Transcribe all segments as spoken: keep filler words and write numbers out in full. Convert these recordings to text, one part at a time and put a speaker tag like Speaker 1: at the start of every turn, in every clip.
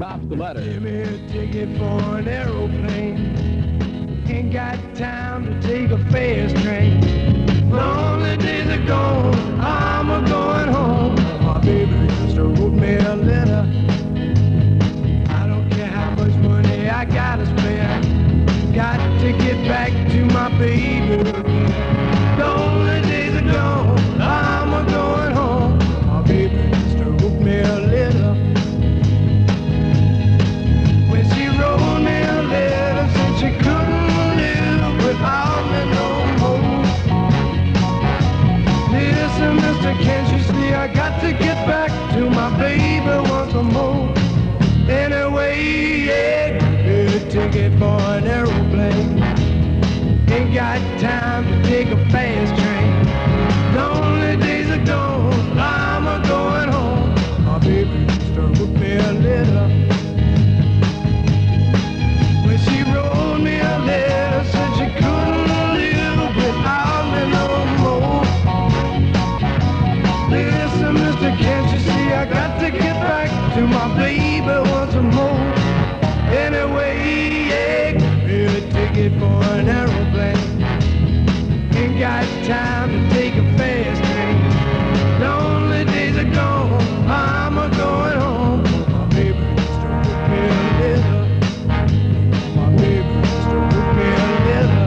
Speaker 1: Tops the letter.
Speaker 2: Give me a ticket for an aeroplane. Ain't got time to take a fast train. Lonely days are gone, I'm a going home. My baby just wrote me a letter. I don't care how much money I gotta spend. Got to get back to my baby. Lonely days are gone, I'm a going home. My baby just wrote me a letter. When she wrote me a letter, said she couldn't live without me no more. Listen, mister, can't you see I got to get back to my baby once more. Anyway, yeah, get a ticket for an aeroplane. Ain't got time to take a fast train. Lonely days are gone, I'm a going home. My baby just wrote me a letter. When she wrote me a letter, said she couldn't live without me no more. Listen, mister, can't you see I got to get back to my baby once more. Anyway, yeah, get a ticket for an aeroplane. Ain't got time to take a fast train. Lonely days are gone, I'm a going home. My baby just wrote me a letter. My baby just wrote me a letter.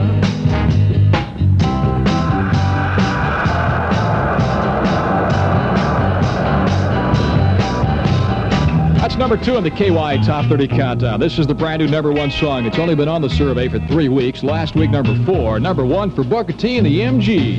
Speaker 1: That's number two on the K Y Top thirty Countdown. This is the brand new number one song. It's only been on the survey for three weeks. Last week, number four. Number one for Booker T and the M G.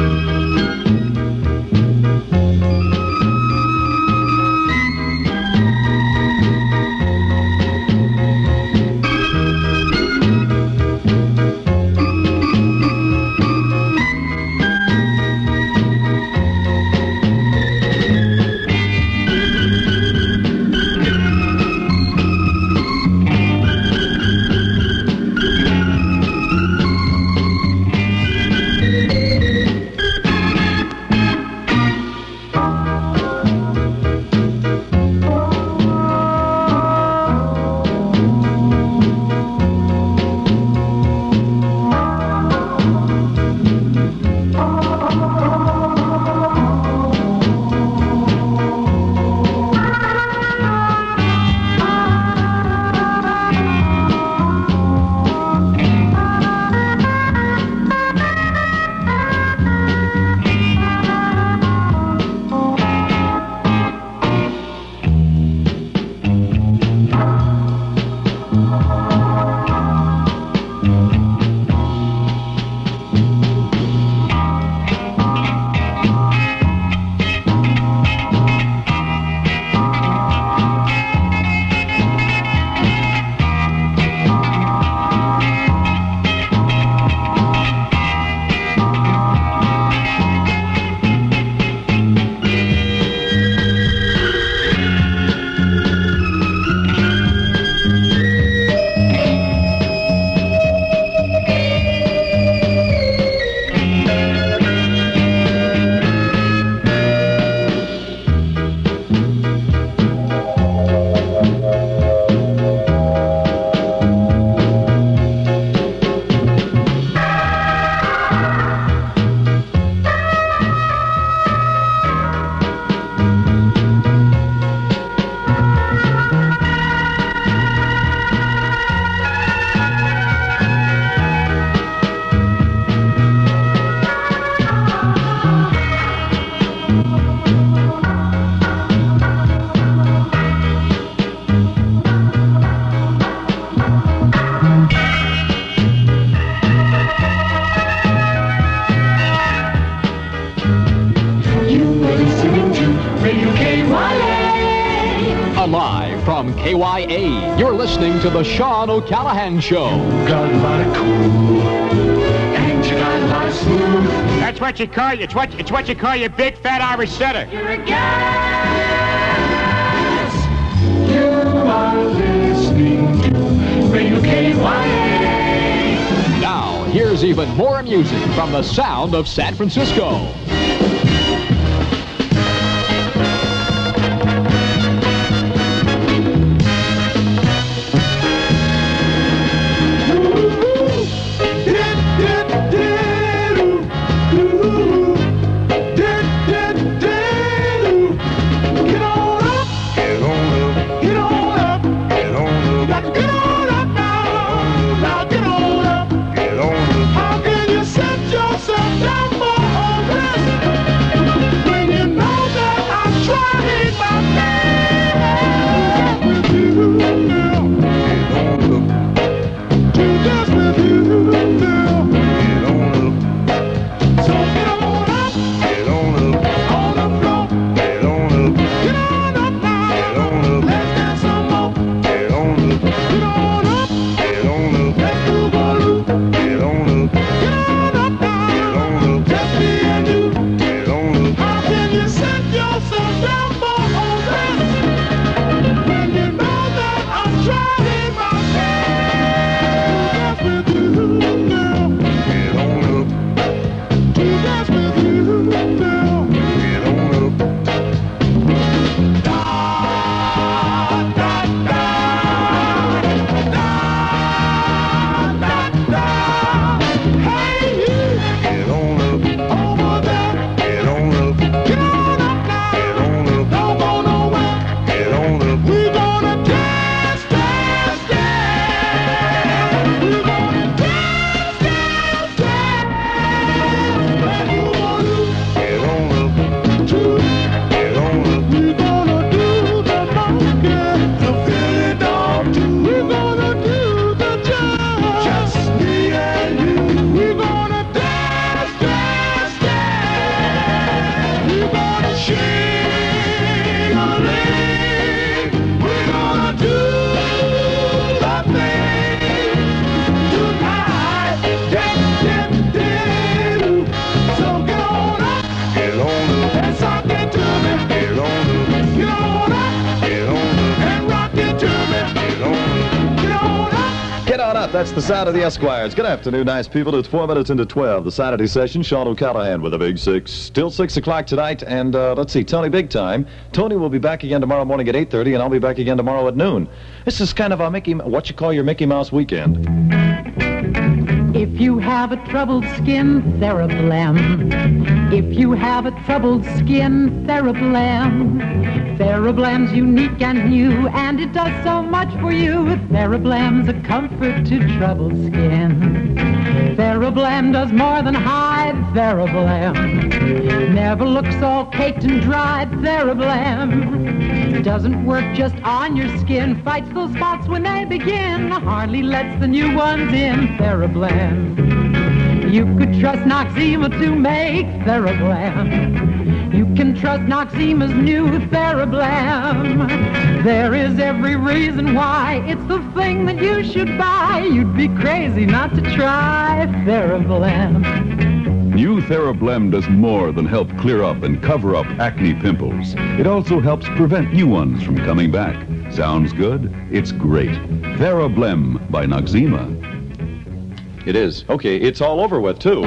Speaker 1: Live from K Y A, you're listening to the Sean O'Callahan Show.
Speaker 3: Got a lot of cool, and you got a lot of smooth.
Speaker 4: That's what you call it's what it's what you call your big fat Irish setter.
Speaker 3: You're a gas. You are listening to Radio K Y A.
Speaker 1: Now, here's even more music from the sound of San Francisco.
Speaker 5: up? That's the sound of the Esquires. Good afternoon, nice people. It's four minutes into twelve. The Saturday session, Sean O'Callahan with a big six. Still six o'clock tonight, and uh, let's see, Tony Big Time. Tony will be back again tomorrow morning at eight thirty, and I'll be back again tomorrow at noon. This is kind of a Mickey, what you call your Mickey Mouse weekend.
Speaker 6: If you have a troubled skin, Therablem. If you have a troubled skin, Therablem. Therablem's unique and new, and it does so much for you. Therablem's a comfort to troubled skin. Therablem does more than hide. Therablem never looks all caked and dried. Therablem doesn't work just on your skin, fights those spots when they begin, hardly lets the new ones in. Therablem. You could trust Noxzema to make Therablem. You can trust Noxzema's new Therablem. There is every reason why it's the thing that you should buy. You'd be crazy not to try Therablem.
Speaker 7: New Therablem does more than help clear up and cover up acne pimples. It also helps prevent new ones from coming back. Sounds good? It's great. Therablem by Noxzema.
Speaker 5: It is. Okay, it's all over with, too.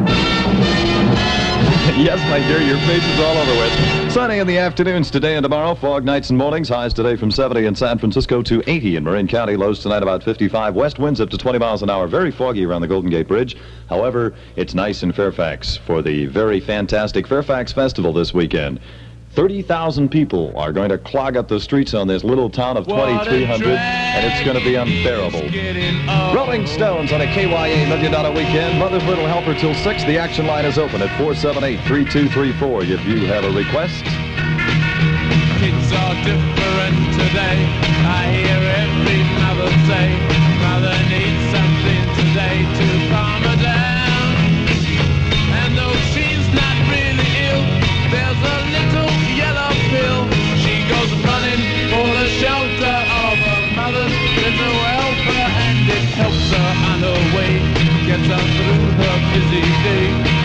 Speaker 5: Yes, my dear, your face is all over with. Sunny in the afternoons today and tomorrow. Fog nights and mornings. Highs today from seventy in San Francisco to eighty in Marin County. Lows tonight about fifty-five. West winds up to twenty miles an hour. Very foggy around the Golden Gate Bridge. However, it's nice in Fairfax for the very fantastic Fairfax Festival this weekend. thirty thousand people are going to clog up the streets on this little town of twenty-three hundred, and it's going to be unbearable. Rolling Stones on a K Y A Million Dollar Weekend. Mother's Little Helper till six. The action line is open at four seven eight, three two three four if you have a request.
Speaker 8: Kids are different today. I hear every mother say, mother needs something today to calm her down. And though she's not really ill, there's a little yellow pill. She goes running for the shelter of her mother's little helper, and it helps her on her way, gets her through her busy day.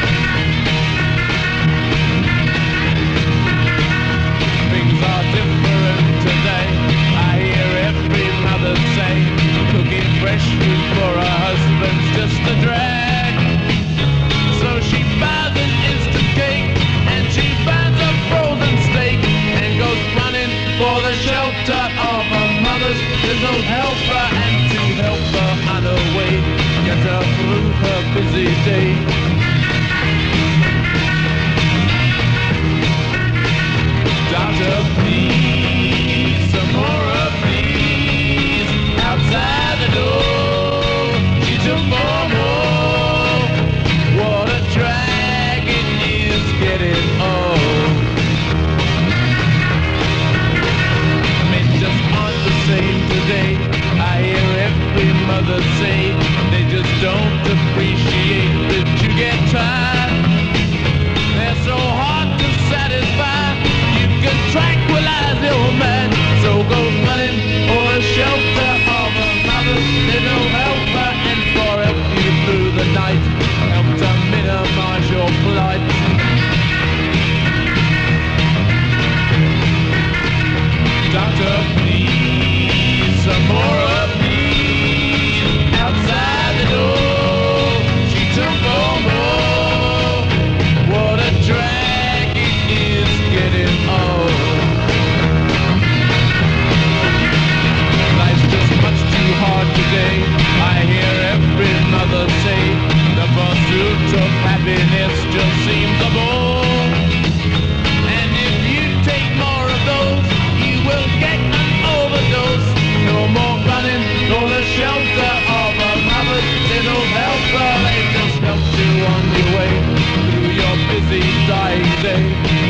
Speaker 8: Things are different today. I hear every mother say, cooking fresh food for her husband's just a drag. So she buys an instant cake, and she finds a frozen steak, and goes running for the shelter of her mother's little helper, and to help her on her way, get her through her busy day. Doctor, please, some more of these outside the door. She took more, more. What a drag it is getting old. Men just aren't the same today. I hear every mother say they just don't appreciate that you get tired. They're so hard to satisfy. You can tranquilize your man, so go running for the shelter of a mother's little helper, and for help you through the night, help to minimize your plight. Doctor, please, some more of these outside the door. She took more, more. What a drag it is getting old. Life's just much too hard today. I hear every mother say the pursuit of happiness just seems a bore. And if you take more of those, you will get an overdose. No more running for the shelter of a mother's little helper. They just help you on your way through your busy dying day.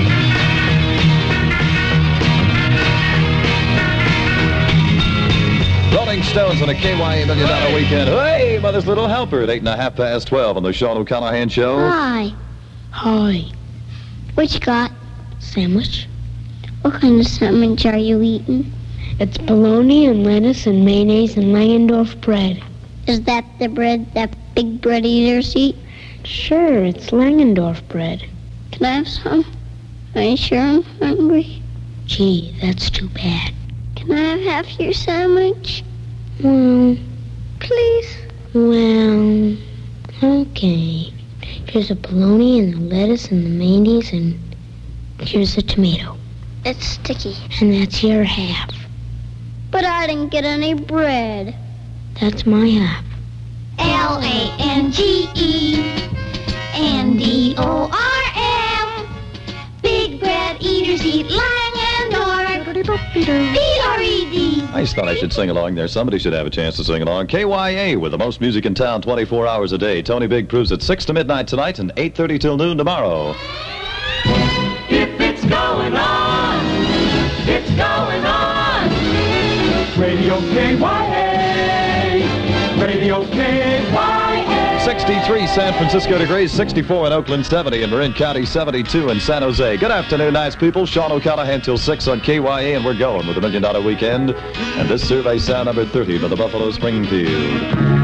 Speaker 5: Rolling Stones on a K Y A Million Dollar Weekend. Hey, Mother's Little Helper at eight and a half past twelve on the Sean O'Callahan Show.
Speaker 9: Hi. Hi. What you got? Sandwich. What kind of sandwich are you eating? It's bologna and lettuce and mayonnaise and Langendorf bread. Is that the bread that big bread eaters eat? Sure, it's Langendorf bread. Can I have some? Are you sure I'm hungry? Gee, that's too bad. Can I have half your sandwich? Well, please? Well, okay. Here's a bologna and the lettuce and the mayonnaise, and here's a tomato. It's sticky. And that's your half. But I didn't get any bread. That's my half.
Speaker 10: L A N G E N D O R M. Big bread eaters eat lang and or. B R E D.
Speaker 5: I just thought I should sing along there. Somebody should have a chance to sing along. K Y A with the most music in town twenty-four hours a day. Tony Big proves at six to midnight tonight and eight thirty till noon tomorrow.
Speaker 3: If it's going on, it's going on. Radio K Y A. Radio K Y A.
Speaker 5: sixty-three San Francisco degrees, sixty-four in Oakland, seventy in Marin County, seventy-two in San Jose. Good afternoon, nice people. Sean O'Callaghan till six on K Y A, and we're going with the Million Dollar Weekend. And this survey sound number thirty by the Buffalo Springfield.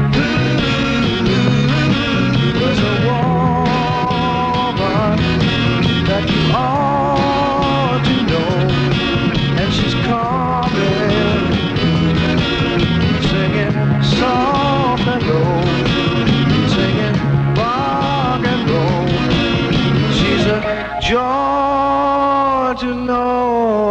Speaker 2: There's a woman that you ought to know, and she's coming, singing soft and low, singing rock and roll. She's a joy to know.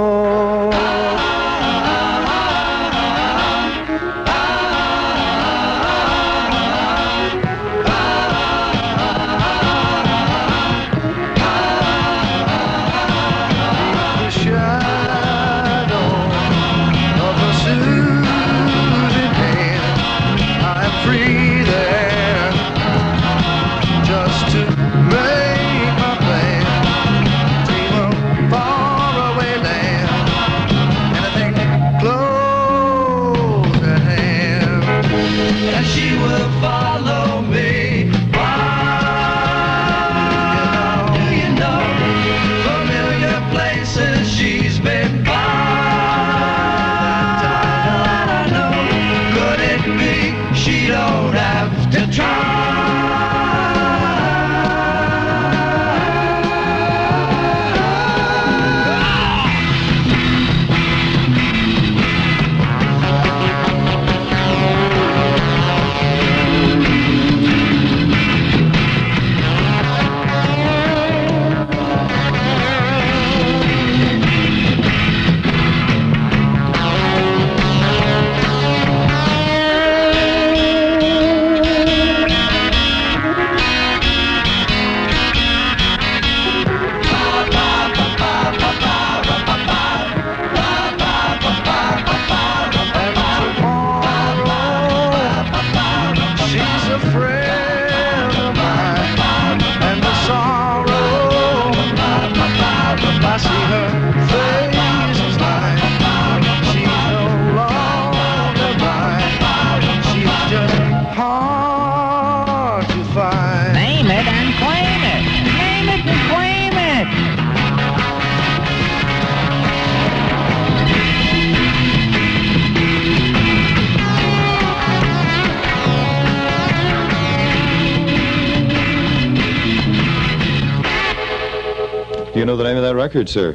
Speaker 5: You know the name of that record, sir?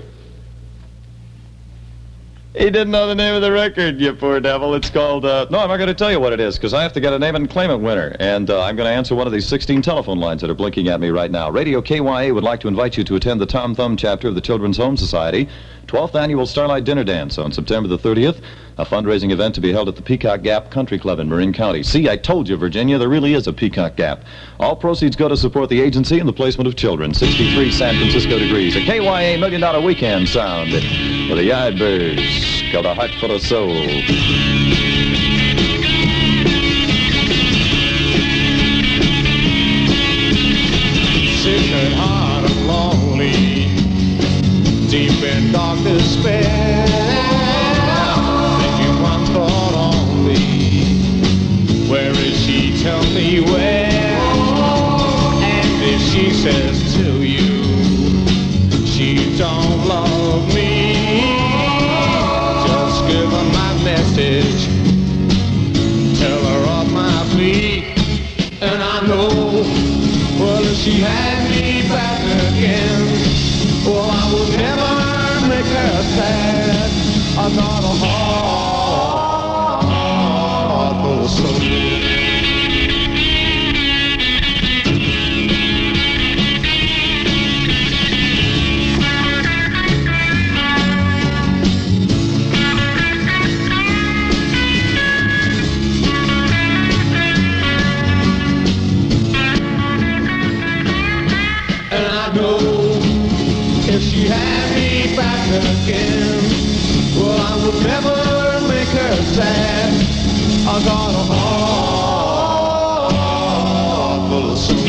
Speaker 5: He didn't know the name of the record, you poor devil. It's called, uh, no, I'm not going to tell you what it is, because I have to get a name and claimant winner. And uh, I'm going to answer one of these sixteen telephone lines that are blinking at me right now. Radio K Y A would like to invite you to attend the Tom Thumb chapter of the Children's Home Society, twelfth Annual Starlight Dinner Dance on September the thirtieth, a fundraising event to be held at the Peacock Gap Country Club in Marin County. See, I told you, Virginia, there really is a Peacock Gap. All proceeds go to support the agency and the placement of children. sixty-three San Francisco degrees. A K Y A Million Dollar Weekend sound with the Yardbirds, called A Heart Full of Soul.
Speaker 8: Sick and hard and lonely, deep in dark despair. Thinking one thought only, where is she? Tell me where. And if she says to you, she don't love me, just give her my message, tell her of my plea. And I know, well, if she had me back again, well, I would never make her sad. I'm not a heart, heart full of soul.
Speaker 2: sad. I got a heart full of soul.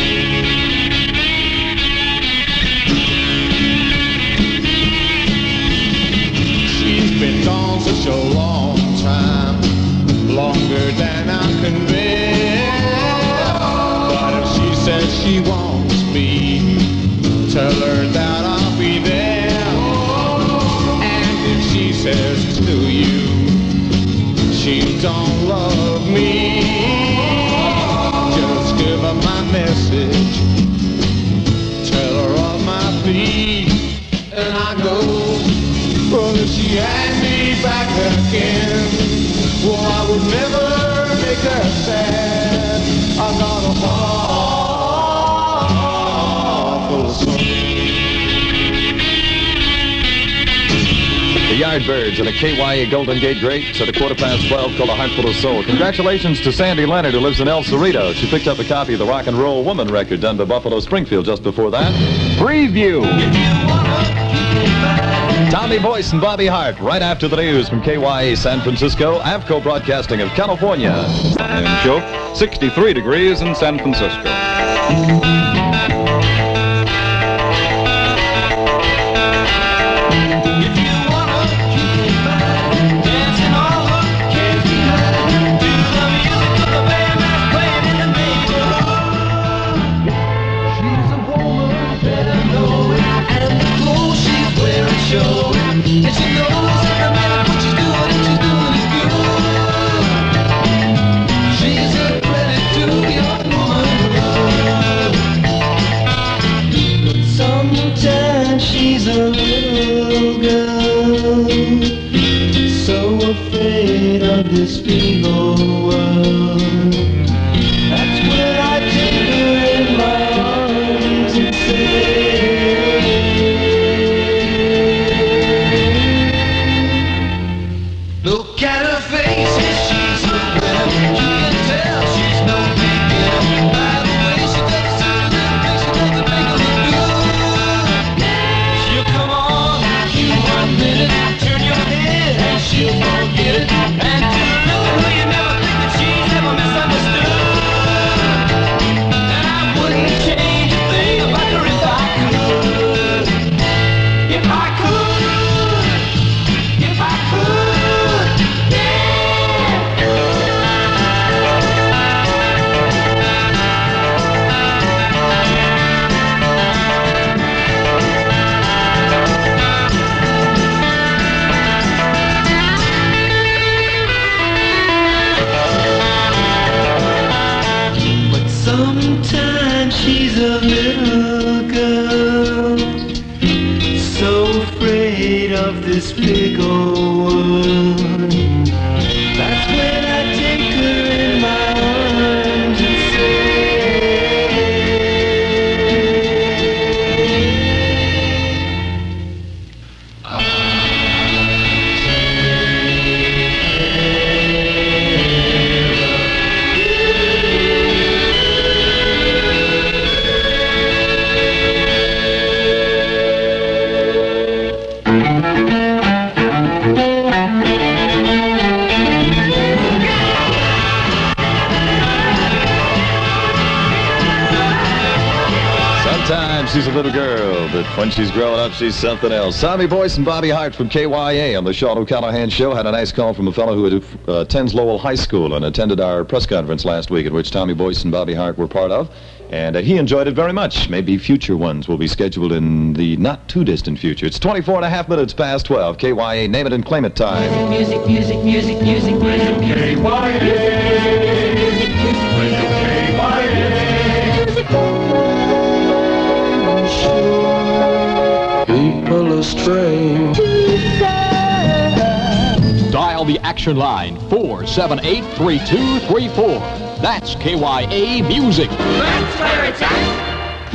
Speaker 2: She's been gone such a long time, longer than I can bear. But if she says she wants me, tell her that I'll be there. And if she says to you she don't love me, just give her my message, tell her of my plea, and I go. Well, if she had me back again, well, I would never make her sad. I got a heart full of soul.
Speaker 5: The Yardbirds and a K Y A Golden Gate Great at a quarter past twelve called A Heart Full of Soul. Congratulations to Sandy Leonard, who lives in El Cerrito. She picked up a copy of the Rock and Roll Woman record done by Buffalo Springfield just before that. Preview. Tommy Boyce and Bobby Hart right after the news from K Y A San Francisco, AVCO Broadcasting of California.
Speaker 7: And show sixty-three degrees in San Francisco.
Speaker 2: She's a little girl, so afraid of this big old world. That's when I take her in my arms and say, look at her face, she's a rebel. You can tell she's no big deal by the way she does it. She doesn't make her look good. Come on, you one minute, turn your head and she'll forget it. And to look at her, you never think that she's ever misunderstood. And I wouldn't change a thing about her if I could. If I could, if I could, sometimes she's a little girl, so afraid of this big old world. That's when I take her in my arms and
Speaker 5: she's a little girl, but when she's growing up, she's something else. Tommy Boyce and Bobby Hart from K Y A on the Sean O'Callahan Show had a nice call from a fellow who uh, attends Lowell High School and attended our press conference last week, at which Tommy Boyce and Bobby Hart were part of, and uh, he enjoyed it very much. Maybe future ones will be scheduled in the not-too-distant future. It's twenty-four and a half minutes past twelve. K Y A, name it and claim it time.
Speaker 2: Music, music, music, music, music, music, K Y A. Music, music, music, K Y A. People are strange.
Speaker 1: Dial the action line, four seven eight, three two three four. That's K Y A Music.
Speaker 2: That's where it's at.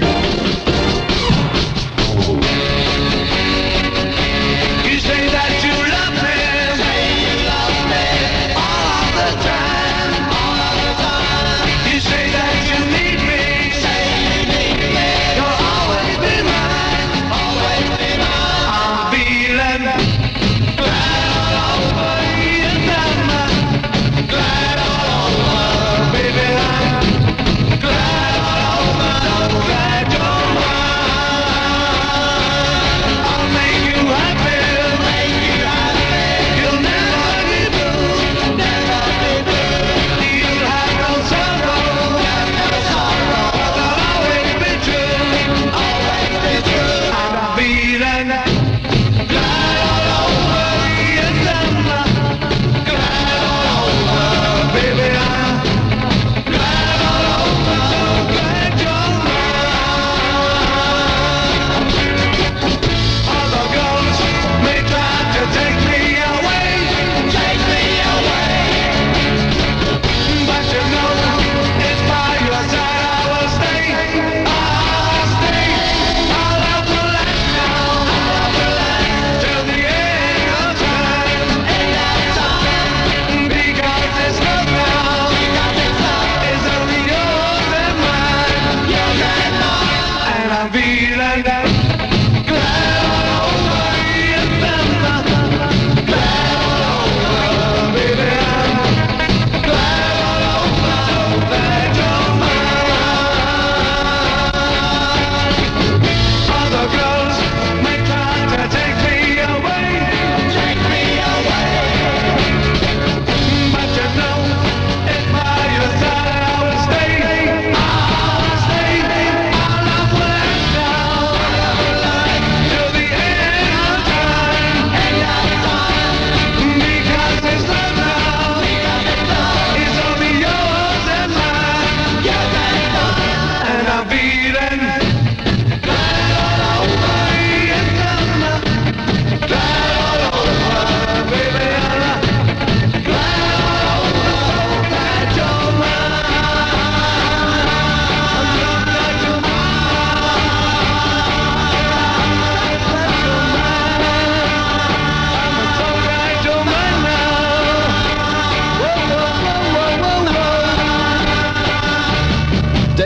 Speaker 2: You say that you love me. Say you love me. All of the time. All of the time. You say that you need me. Say you need me. You'll always be mine. Always be mine. I'm feeling right all over you now.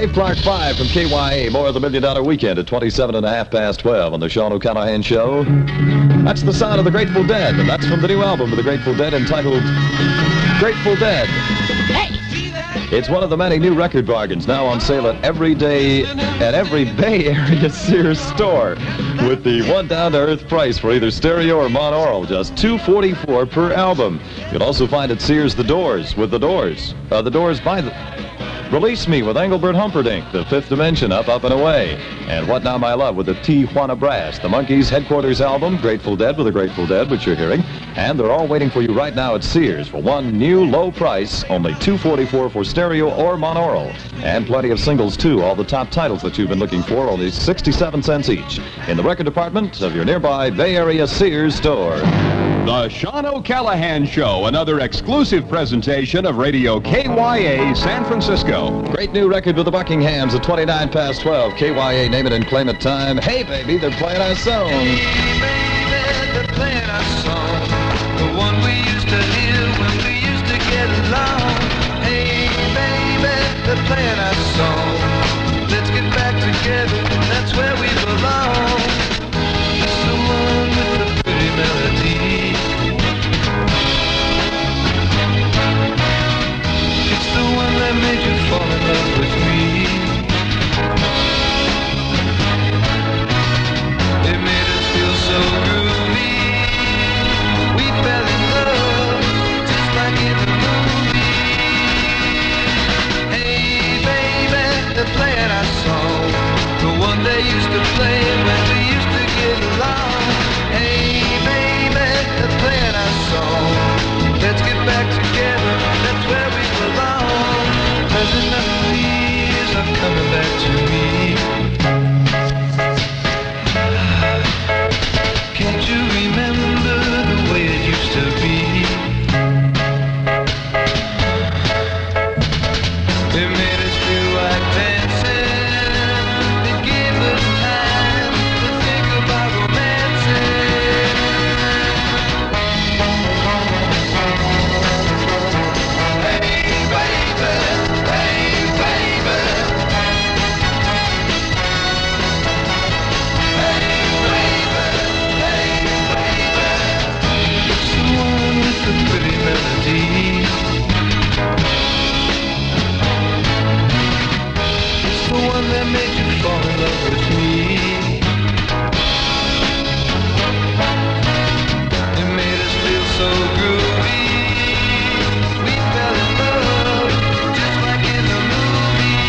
Speaker 5: Dave Clark five from K Y A. More of the Million Dollar Weekend at twenty-seven and a half past twelve on the Sean O'Callahan Show. That's the sound of the Grateful Dead, and that's from the new album of the Grateful Dead entitled Grateful Dead. It's one of the many new record bargains now on sale at every day at every Bay Area Sears store, with the one down-to-earth price for either stereo or monaural, just two forty-four per album. You'll also find at Sears The Doors with The Doors. Uh, the Doors by the... Release Me with Engelbert Humperdinck, The Fifth Dimension, Up, Up, and Away. And What Now My Love with the Tijuana Brass, the Monkees Headquarters album, Grateful Dead with the Grateful Dead, which you're hearing. And they're all waiting for you right now at Sears for one new low price, only two forty-four for stereo or monaural. And plenty of singles, too, all the top titles that you've been looking for, only sixty-seven cents each. In the record department of your nearby Bay Area Sears store.
Speaker 11: The Sean O'Callahan Show, another exclusive presentation of Radio K Y A San Francisco.
Speaker 5: Great new record with the Buckinghams at twenty-nine past twelve. K Y A, name it and claim it time. Hey, baby, they're playing our song.
Speaker 2: Hey, baby, they're playing our song. The one we used to hear when we used to get along. Hey, baby, they're playing our song. Let's get back together, that's where we belong. It's the one with the pretty melody. It's the one that made you fall in love with me. It made us feel so groovy. We fell in love, just like in the movie. Hey, baby, they're playing our song. The one they used to play when we used to get along. Hey, baby, they're playing our song. Let's get back together, that's where we belong. Pleasant memories are coming back to me. Can't you remember the way it used to be? It made us feel like dancing. It gave us time to think about romancing. Hey, baby, hey, baby. Hey, baby, hey, baby. It's the one with the pretty melody. It's the one that made you fall in love with me. It made us feel so groovy. We fell in love, just like in the movie.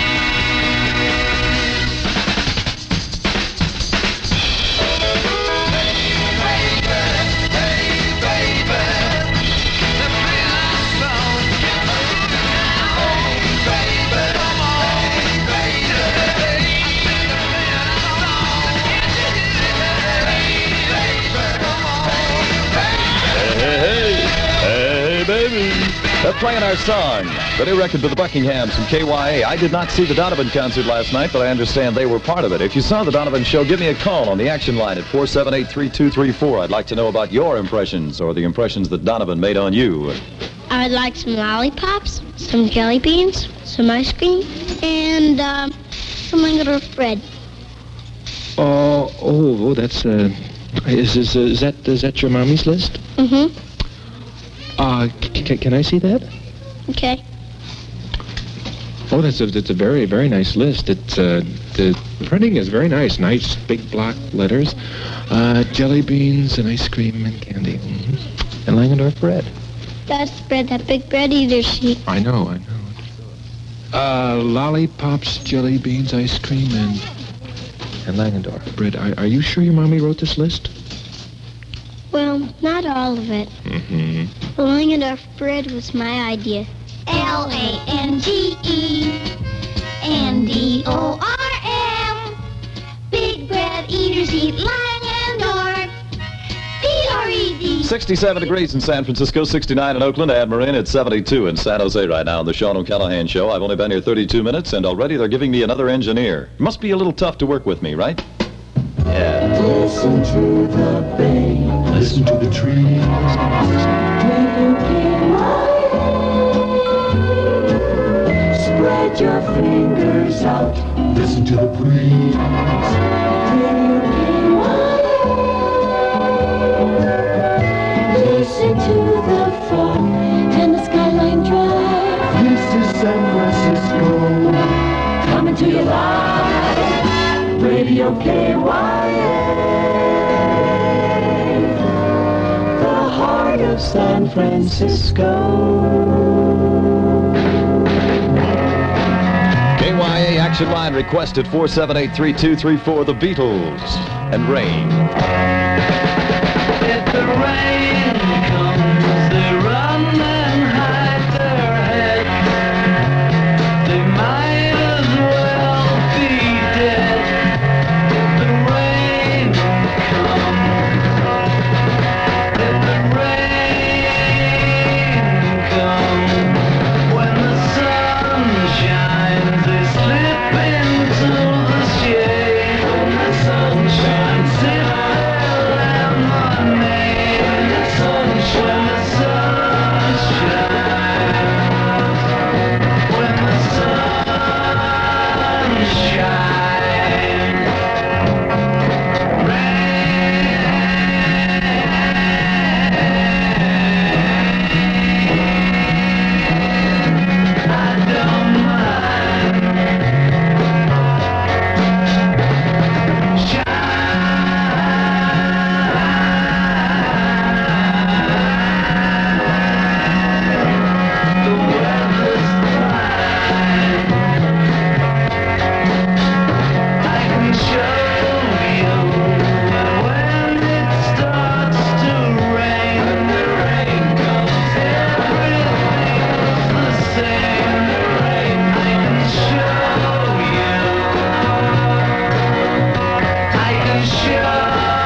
Speaker 2: Hey, baby, hey, baby. They're playing our song. Hey, baby, hey, baby.
Speaker 5: Hey, hey, hey, baby. They're playing our song. The new record for the Buckinghams from K Y A. I did not see the Donovan concert last night, but I understand they were part of it. If you saw the Donovan show, give me a call on the action line at four seven eight, three two three four. I'd like to know about your impressions or the impressions that Donovan made on you.
Speaker 9: I would like some lollipops, some jelly beans, some ice cream, and um, some Langendorf bread.
Speaker 12: Oh, oh, oh, that's uh, is is, uh, is that is that your mommy's list?
Speaker 9: Mm-hmm.
Speaker 12: Uh, c- c- can I see that?
Speaker 9: Okay.
Speaker 12: Oh, that's a that's a very very nice list. It's uh, the printing is very nice. Nice big block letters, uh, jelly beans and ice cream and candy, mm-hmm. and Langendorf bread.
Speaker 9: That's the bread, that big bread eater sheet.
Speaker 12: I know, I know. Uh, lollipops, jelly beans, ice cream, and and Langendorf bread. Are, are you sure your mommy wrote this list?
Speaker 9: Well, not all of it.
Speaker 12: Mm-hmm.
Speaker 9: The Langendorf bread was my idea.
Speaker 10: L A N G E N D O R M. Big bread eaters eat Langendorf. P R E D.
Speaker 5: sixty-seven degrees in San Francisco, sixty-nine in Oakland, and Marin at seventy-two in San Jose right now on the Sean O'Callahan Show. I've only been here thirty-two minutes, and already they're giving me another engineer. Must be a little tough to work with me, right? Yeah.
Speaker 3: Listen to the bay. Listen to the trees. Spread your fingers out, listen to the breeze. Radio K Y A. Listen to the fog and the skyline drive. This is San Francisco, coming to you live. Radio K Y A, the heart of San Francisco.
Speaker 5: K Y A Action Line request at four seven eight, three two three four, The Beatles and Rain.
Speaker 2: If the rain comes, they run and hide their heads. They might as well be dead. If the rain comes, if the rain comes, when the sun shines, they slip into the shade. When the sun shines, sit there and lemonade. The sun shines, the sun shines. When the sun shines. I don't mind. The weather's fine. I can show you that when it starts to rain, when the rain comes, everything's the same. The rain, I can show you. I can show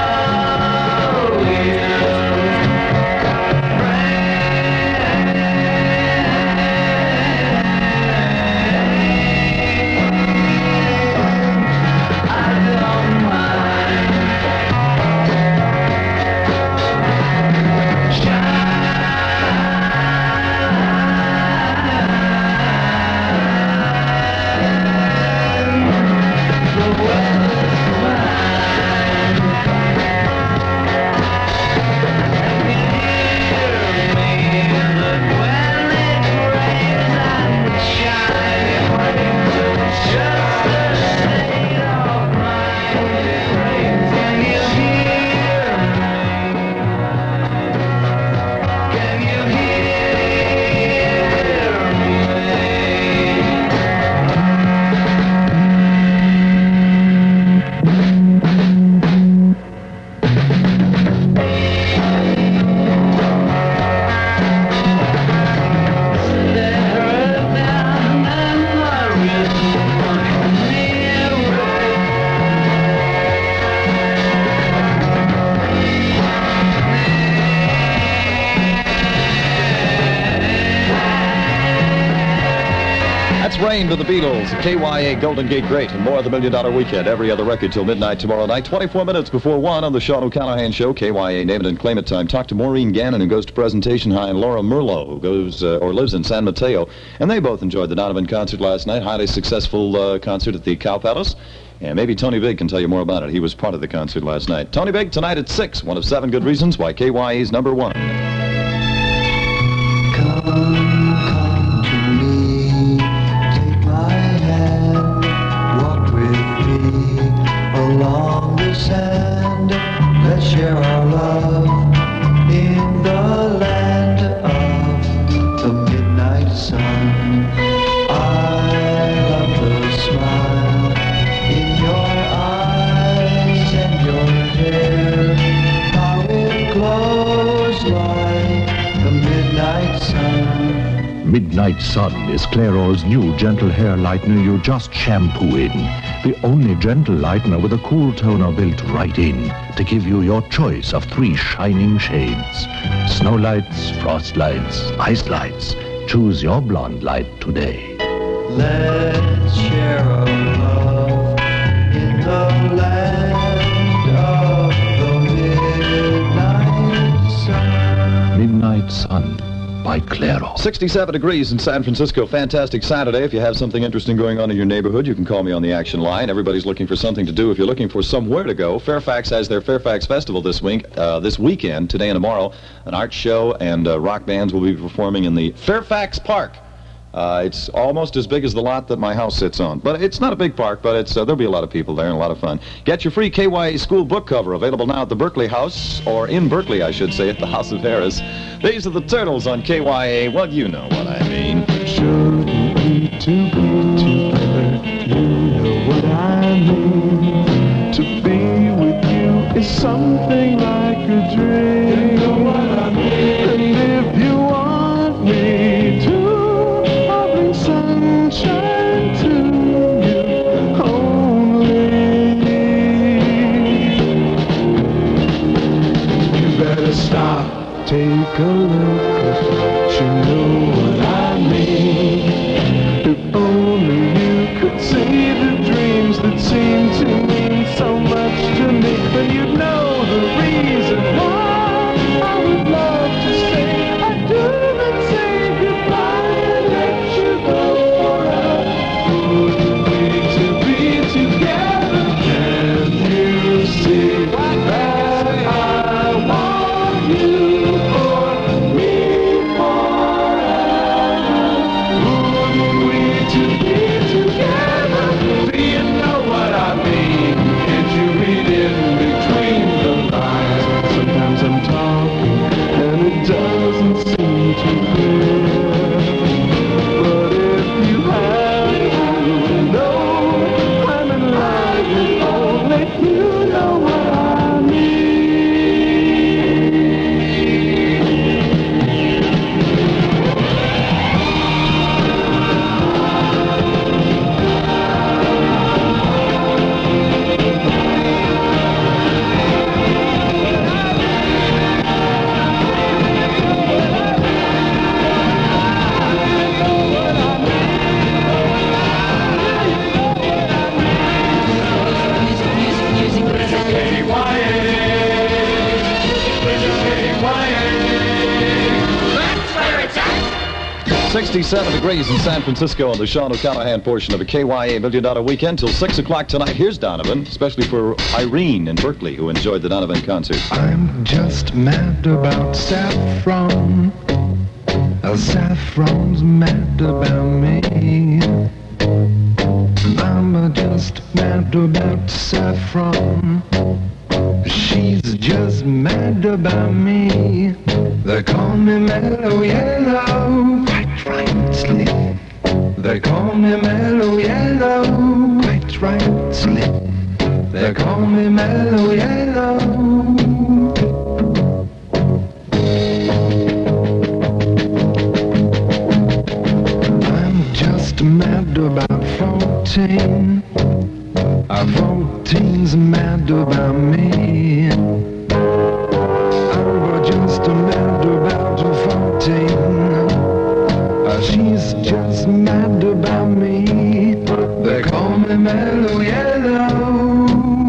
Speaker 5: That's Rain to the Beatles, K Y A Golden Gate Great, and more of the Million Dollar Weekend. Every other record till midnight tomorrow night. twenty-four minutes before one on the Sean O'Callahan Show. K Y A Name It and Claim It time. Talk to Maureen Gannon, who goes to Presentation High, and Laura Merlo, who goes uh, or lives in San Mateo. And they both enjoyed the Donovan concert last night. Highly successful uh, concert at the Cow Palace. And maybe Tony Big can tell you more about it. He was part of the concert last night. Tony Big tonight at six. One of seven good reasons why K Y A's number one.
Speaker 2: Come, come to me, take my hand, walk with me along the sand. Let's share our love in the land of the midnight sun. I love the smile in your eyes and your hair, how it glows like the midnight sun.
Speaker 13: Midnight Sun is Clairol's new gentle hair lightener you just shampoo in. The only gentle lightener with a cool toner built right in to give you your choice of three shining shades. Snow lights, frost lights, ice lights. Choose your blonde light today.
Speaker 2: Let's share our love in the land of the midnight sun.
Speaker 13: Midnight Sun by Clairol.
Speaker 5: sixty-seven degrees in San Francisco. Fantastic Saturday. If you have something interesting going on in your neighborhood, you can call me on the action line. Everybody's looking for something to do. If you're looking for somewhere to go, Fairfax has their Fairfax Festival this week, uh, this weekend, today and tomorrow. An art show and uh, rock bands will be performing in the Fairfax Park. Uh, it's almost as big as the lot that my house sits on. But it's not a big park, but it's uh, there'll be a lot of people there and a lot of fun. Get your free K Y A school book cover, available now at the Berkeley House, or in Berkeley, I should say, at the House of Harris. These are the Turtles on K Y A. Well, you know what I mean.
Speaker 2: Shouldn't we to be together? You know what I mean. To be with you is something like a dream. You know what I mean. And if you want me to, sunshine to you only. You better stop, take a look, you know what I mean. If only you could see the dreams that seem to mean so much to me, then you'd know the reason why I would love to say I do and say goodbye.
Speaker 5: sixty-seven degrees in San Francisco on the Sean O'Callahan portion of a K Y A Million Dollar Weekend till six o'clock tonight. Here's Donovan, especially for Irene in Berkeley, who enjoyed the Donovan concert.
Speaker 2: I'm just mad about saffron. Uh, saffron's mad about me. I'm just mad about saffron. She's just mad about me. They call me Mellow Yellow, quite rightly. They call me Mellow Yellow, quite rightly. They call me Mellow Yellow. I'm just mad about fourteen. Uh, fourteen's mad about me. I'm just mad about fourteen. Uh, she's just mad about me. They call me Mellow Yellow.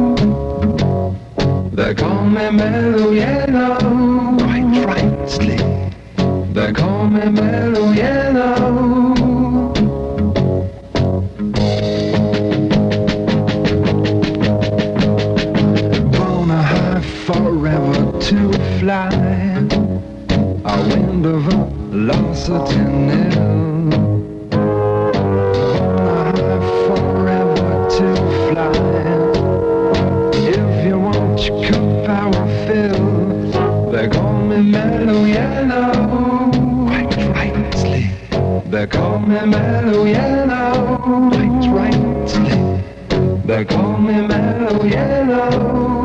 Speaker 2: They call me Mellow Yellow, quite rightly. They call me Mellow Yellow. Forever to fly, a wind of velocity nil. Forever to fly. If you want your cup, I will fill. They call me Mellow Yellow, quite rightly. They call me Mellow Yellow, quite rightly. They call me Mellow Yellow.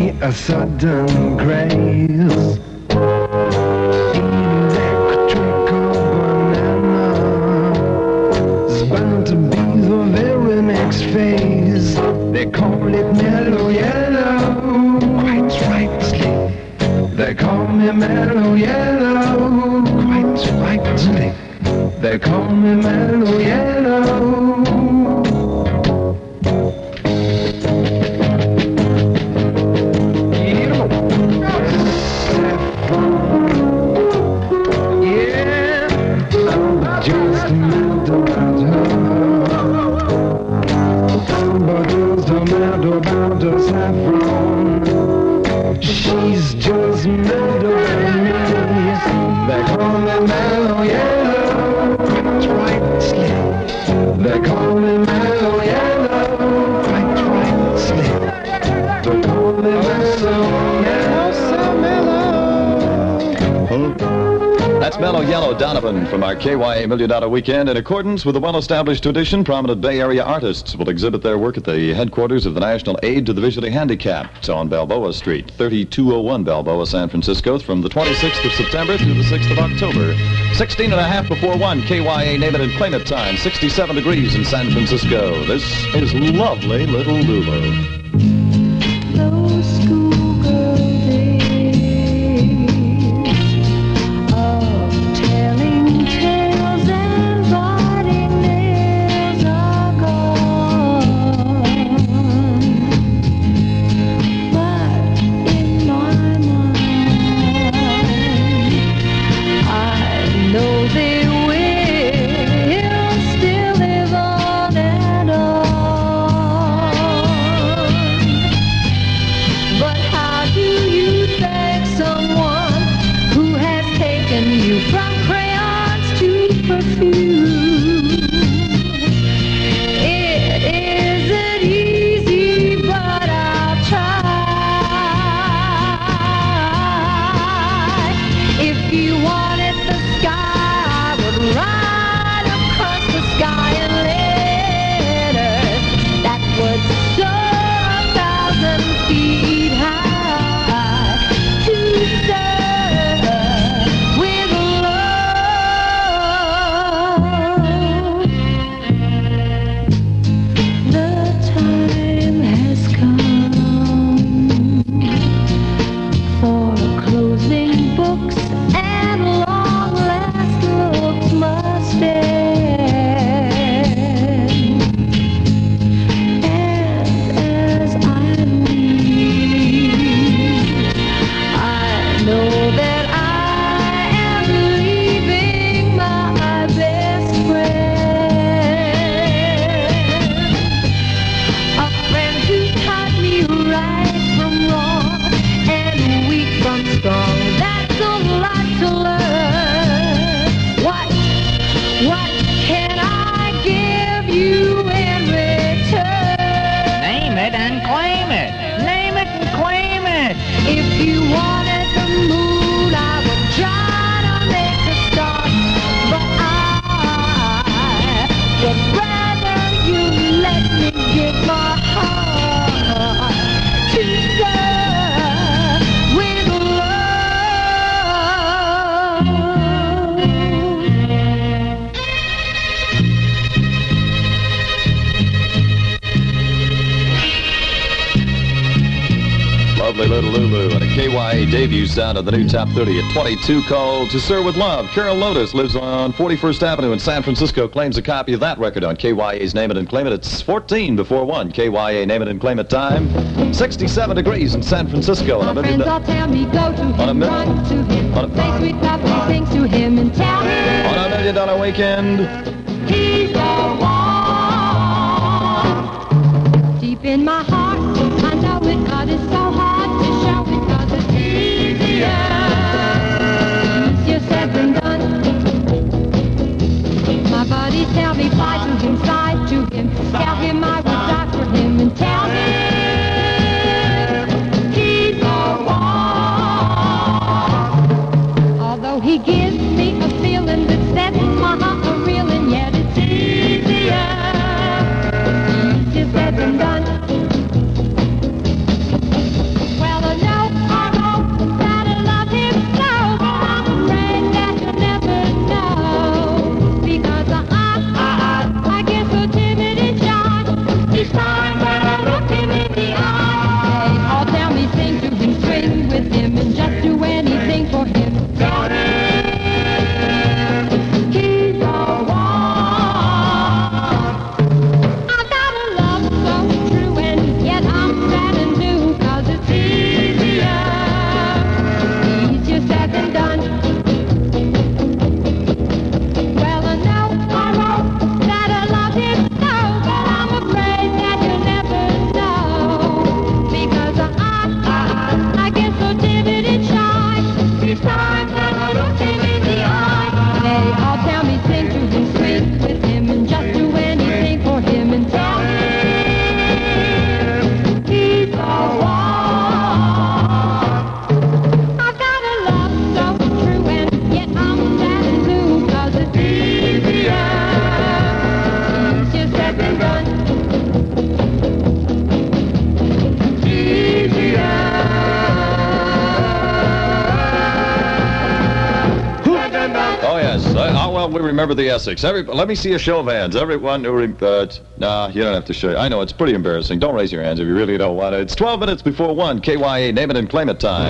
Speaker 2: me a sudden grace. Electrical banana is bound to be the very next phase. They call it mellow yellow, quite rightly. They call me mellow yellow, quite rightly. They call me mellow yellow. She's just mad about me. They call me mellow yellow, quite rightly. They call me mellow yellow, quite rightly. They call me mellow yellow, so mellow.
Speaker 5: That's Mellow Yellow Donovan from our K Y A Million Dollar Weekend. In accordance with a well-established tradition, prominent Bay Area artists will exhibit their work at the headquarters of the National Aid to the Visually Handicapped on Balboa Street, thirty-two oh one Balboa, San Francisco, from the twenty-sixth of September through the sixth of October. sixteen and a half before one, K Y A Name It and Claim It time, sixty-seven degrees in San Francisco. This is lovely little Lulu.
Speaker 3: Those schoolgirl days of telling tales and biting nails are gone. But in my mind, I know they will still live on and on. But how do you thank someone who has taken you from crayons to perfume? It isn't easy, but I'll try. If you wanted the sky, I would ride across the sky in letters that would soar a thousand feet high to serve with love. The time has come for closing books and long last looks must end. And as I leave, I know that I am leaving my best friend, a friend who taught me right from wrong and weak from strong. That's a lot to learn. What, what can I give you in return?
Speaker 4: Name it and claim it. Name it and claim it.
Speaker 3: If you wanted the moon, I would try to make a start, but I would rather you let me give my heart to serve with
Speaker 5: Lovely little Lulu and a K Y A debut sound of the new Top thirty at twenty-two, called To Sir With Love. Carol Lotus lives on forty-first Avenue in San Francisco, claims a copy of that record on K Y A's Name It and Claim It. It's fourteen before one, K Y A Name It and Claim It time, sixty-seven degrees in San Francisco.
Speaker 3: my friends all tell me go to
Speaker 5: On a
Speaker 3: him,
Speaker 5: mil-
Speaker 3: run to him,
Speaker 5: on a-
Speaker 3: say sweet lovely things to him and tell him
Speaker 5: On a Million Dollar Weekend.
Speaker 3: he's the one. Deep in my heart, I know it, but it's so hard to show because it's easier. Easier said than done. My buddies tell me fly to him, fly to him, tell him I will die for him and tell him he's the one. Although he gives me a feeling that sets my heart a reeling, yet it's easier. Easier said than done.
Speaker 5: well, we remember the Essex. Every, let me see a show of hands. Everyone who... Re- uh, nah, you don't have to show you. I know, it's pretty embarrassing. Don't raise your hands if you really don't want to. It's twelve minutes before one. K Y A, name it and claim it time.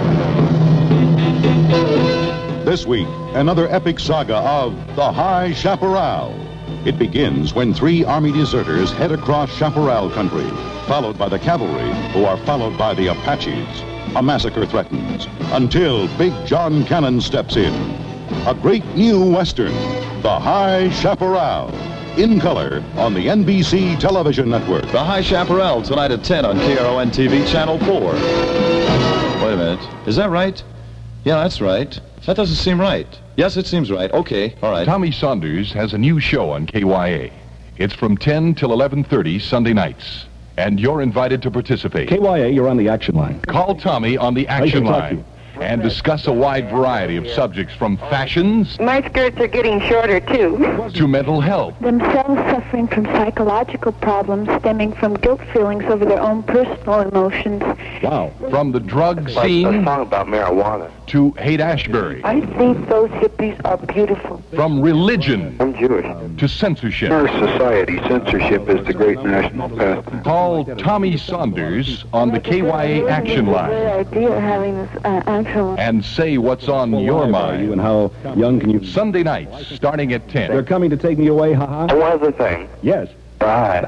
Speaker 14: This week, another epic saga of the High Chaparral. It begins when three Army deserters head across Chaparral country, followed by the cavalry, who are followed by the Apaches. A massacre threatens, until Big John Cannon steps in. A great new Western, The High Chaparral, in color on the N B C television network.
Speaker 5: The High Chaparral, tonight at ten on K R O N T V, Channel four. Wait a minute. Is that right? Yeah, that's right. That doesn't seem right. Yes, it seems right. Okay, all right.
Speaker 15: Tommy Saunders has a new show on K Y A. It's from ten till eleven thirty Sunday nights. And you're invited to participate.
Speaker 16: K Y A, you're on the action line.
Speaker 15: Call Tommy on the action line and discuss a wide variety of subjects from fashions...
Speaker 17: My skirts are getting shorter, too.
Speaker 15: ...to mental health.
Speaker 18: Themselves suffering from psychological problems stemming from guilt feelings over their own personal emotions.
Speaker 15: Wow. From the drug
Speaker 19: like
Speaker 15: scene...
Speaker 19: a song about marijuana.
Speaker 15: ...to Haight-Ashbury.
Speaker 17: I think those hippies are beautiful.
Speaker 15: From religion...
Speaker 19: I'm Jewish.
Speaker 15: ...to censorship.
Speaker 19: In our society, censorship is the great national pastime.
Speaker 15: Call Tommy Saunders on the K Y A action line.
Speaker 18: It's a great idea having this uh, action line.
Speaker 15: And say what's on your mind.
Speaker 16: You and how young can you...
Speaker 15: Sunday nights, starting at ten.
Speaker 16: They're coming to take me away, haha.
Speaker 19: One other thing.
Speaker 16: Yes.
Speaker 19: Right.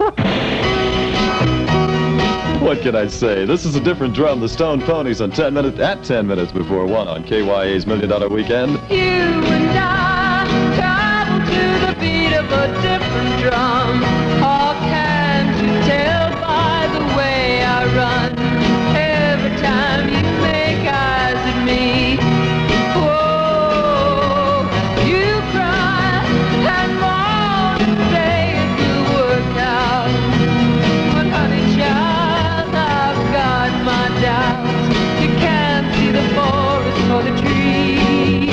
Speaker 5: What can I say? This is a different drum. The Stone Ponies on ten minutes at ten minutes before one on K Y A's Million Dollar Weekend.
Speaker 3: You and I travel to the beat of a different drum. How can you tell by the way I run? Every time you make eyes at me, whoa, you cry and moan and say it will work out. But honey child, I've got my doubts. You can't see the forest for the trees.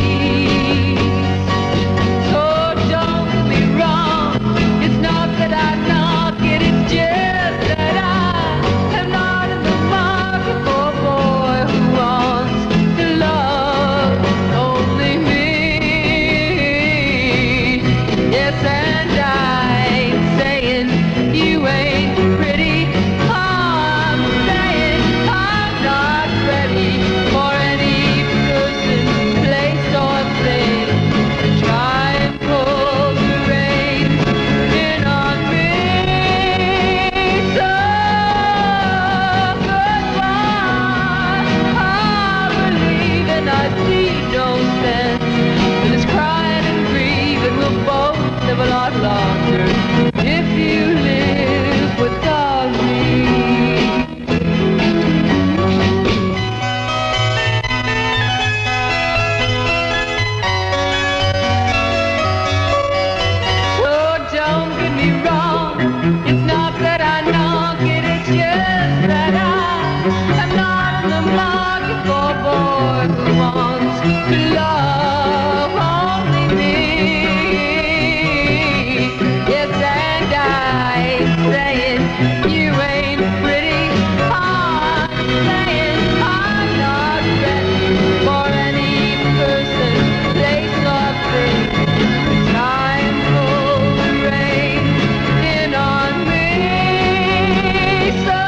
Speaker 3: So don't get me wrong, it's not that I knock it, it's just that I am not in the market for a boy who wants to love only me. Yes, and I ain't saying you ain't pretty. I'm saying I'm not ready for any person, place, or thing to try and pull the reins in on me. So goodbye, I believe and I see no sense in this crying and grieving. We'll both live a lot longer if you live without me. So don't get me wrong, it's not that I knock it, it's just that I am not in the market for a boy who wants to love only me. Yes, and I ain't saying you ain't pretty. I'm saying I'm not ready for any person, place, or thing to try and pull the reins in on me. So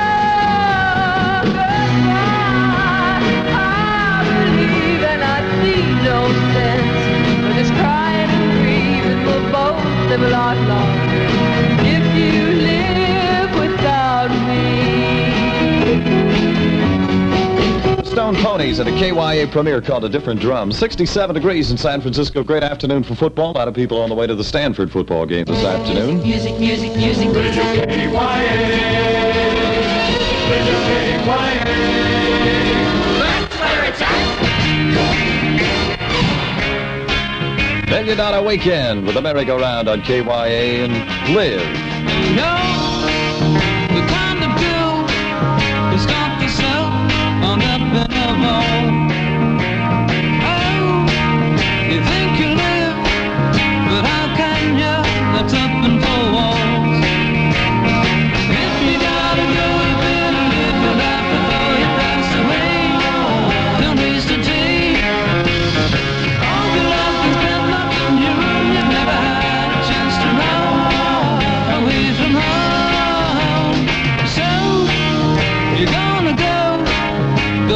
Speaker 3: goodbye, I believe and I see no sense for this crying and grieving. We'll both live a lot longer if you live without me.
Speaker 5: Stone Ponies at a K Y A premiere called A Different Drum. sixty-seven degrees in San Francisco. Great afternoon for football. A lot of people on the way to the Stanford football game this afternoon.
Speaker 3: Music, music, music. Radio K Y A. Radio K Y A. That's where it's at.
Speaker 5: Million Dollar Weekend with a merry-go-round on K Y A and live.
Speaker 3: No, the kind of girl is stop yourself on up and above. Oh, you think you live, but how can you? That's up and four walls. If you gotta go, you better live your life before you pass away. Don't waste a day. All your life is spent not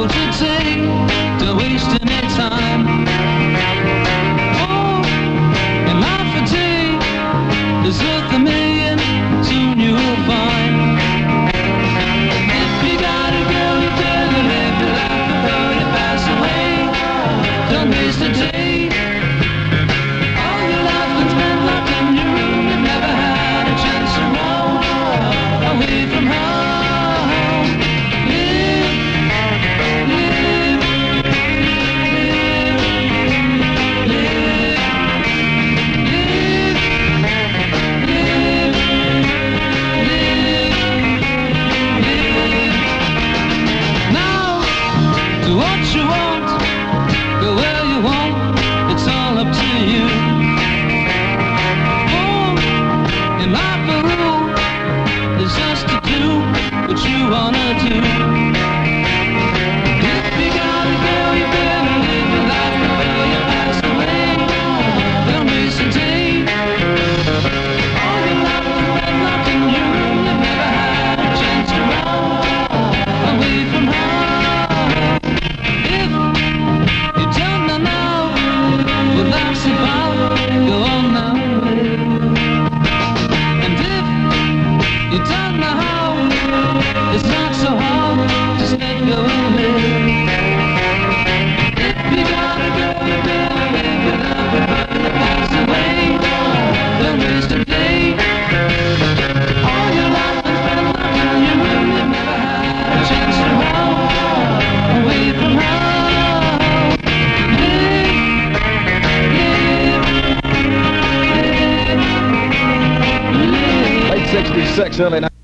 Speaker 20: won't you take to waste any time? Oh, and life fatigue is worth a million, soon you will find. If you got a girl, you better live your life before you pass away. Don't waste a day. All your life been spent locked in your room. You've never had a chance to roam away from home. Live, live, live, live, live, live, live. Now, do what you want, go where you want, it's all up to you. Oh, in life a rule is just to do what you wanna do. If you got a girl, you better live your life before you pass away. Don't waste a day. All your life has been locked in your room. You've never had a chance to run away from home. If you don't know now what life's about, go on now. And if you don't know how, it's not so hard, just let go and live. If you got a girl, you better live your life before you pass away. Don't waste a day. All your life has been locked in your room. You've never had a chance to run away from home. Live, live, live, live.
Speaker 5: Late sixty-six, early